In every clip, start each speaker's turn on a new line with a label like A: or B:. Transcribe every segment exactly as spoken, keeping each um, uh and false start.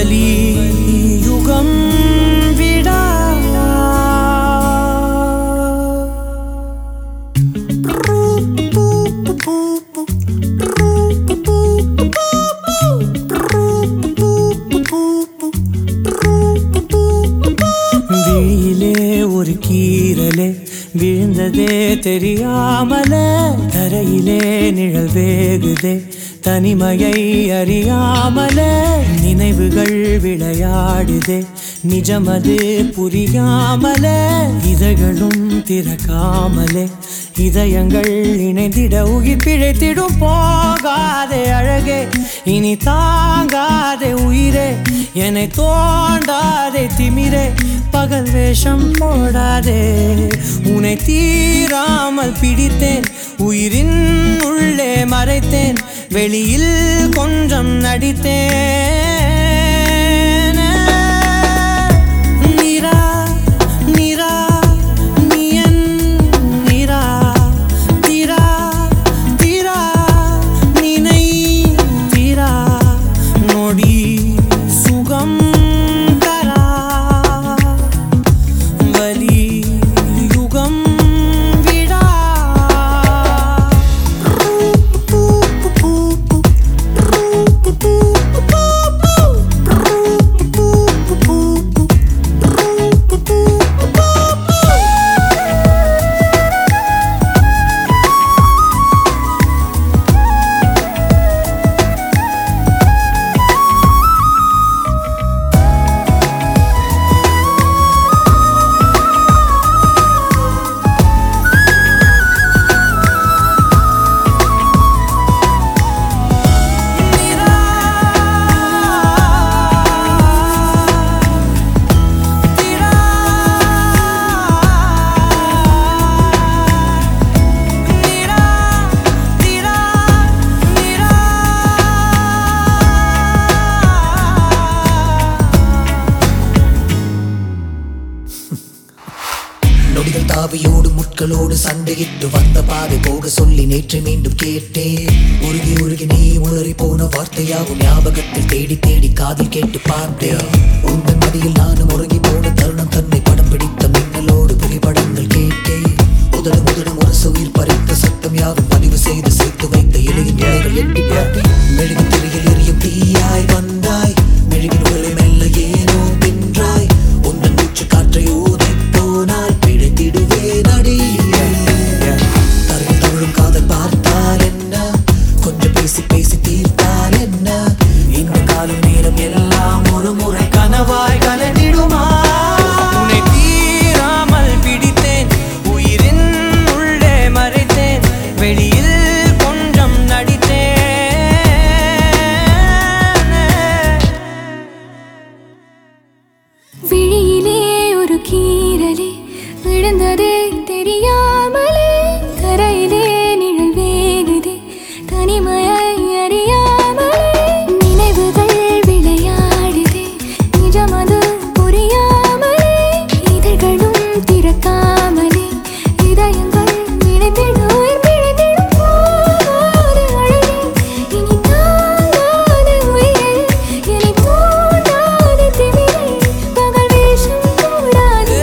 A: வலியுகம் விடா விழியிலே ஒரு கீறலே விழுந்ததே தெரியாமலே தரையிலே நிழல் வேகுதே தனிமையை அறியாமலே நினைவுகள் விளையாடுதே நிஜமது புரியாமலே இதழ்களும் திறக்காமலே இதயங்கள் இணைந்திட உயிர் பிழைத்திடும் போகாதே அழகே இனி தாங்காதே உயிரே என்னை தோண்டாதே திமிரே பகல் வேஷம் போடாதே உன்னை தீராமல் பிடித்தேன் உயிரின் உள்ளே மறைத்தேன் வெளியில் கொஞ்சம் நடித்தேன் நிரா நிரா நீயன் நிரா தீரா தீரா நினை தீரா நொடி சுகம் தரா வலி யுகம்
B: நொடிகள் தாவியோடு முட்களோடு சண்டையிட்டு வந்த பாதை போக சொல்லி நேற்று மீண்டும் கேட்டேன் உருகி உருகி நீ உளறி போன வார்த்தையாகும் ஞாபகத்தில் தேடி தேடி காதில் கேட்டு பார்த்தேன் உங்கள் மடியில் நானும் உறங்கி போன தருணம் தன்னை படம் பிடித்த மின்னலோடு புகைப்படங்கள் கேட்டேன் உதடு முதடும் ஒரு உயிர் பறித்த சட்டம் யாவும் பதிவு செய்து சேர்த்து வைத்த இலையின் நிலைகள் எட்டி பார்த்தேன் மெழுகு திரையில் எரியும் தீயாய் வந்தாய் மெழுகின் உகளை மெல்ல ஏனோ வென்றாய் உந்தன் மூச்சு காற்றை ஊதி போனாய் தழும் காதல் பார்த்தால் என்ன கொஞ்சம் பேசி பேசி தீர்த்தால் என்ன இந்த காலம் நேரம் எல்லாம் ஒரு முறை கனவாய் கலந்திடுமா
A: உன்னை தீராமல் பிடித்தேன் உயிரின் உள்ளே மறைத்தேன் வெளியில் கொஞ்சம் நடித்தேன்
C: விழியிலே ஒரு கீறலே விழுந்ததே தெரியாமலே தரையிலே நிழல் வேகுதே தனிமையை அறியாமலே நினைவுகள் விளையாடுதே நிஜமது புரியாமலே இதழ்களும் திறக்காமலே இதயங்கள் இணைந்திட உயிர் பிழைத்திடும் போகாதே அழகே இனி தாங்காதே உயிரே என்னை தோண்டாதே திமிரே பகல் வேஷம் போடாதே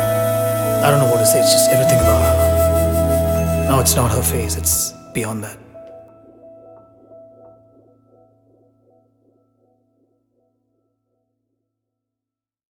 B: I don't know what to say, it's just everything about her. No, it's not her face, it's beyond that.